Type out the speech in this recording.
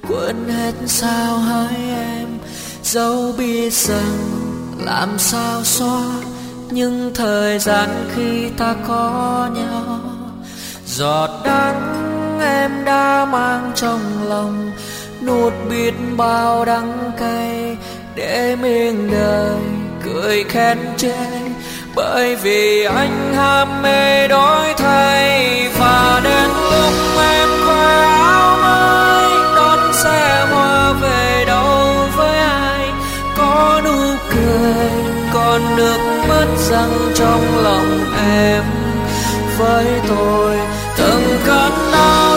quên hết sao hỡi em. Dẫu biết rằng làm sao xóa những thời gian khi ta có nhau. Giọt đắng em đã mang trong lòng, nuốt biết bao đắng cay, để miền đời cười khen chê. Bởi vì anh ham mê đổi thay, và đến lúc em khoe áo mới đón xe hoa về đâu với ai. Có nụ cười, còn nước mắt dâng trong lòng em. Với tôi từng cơn đau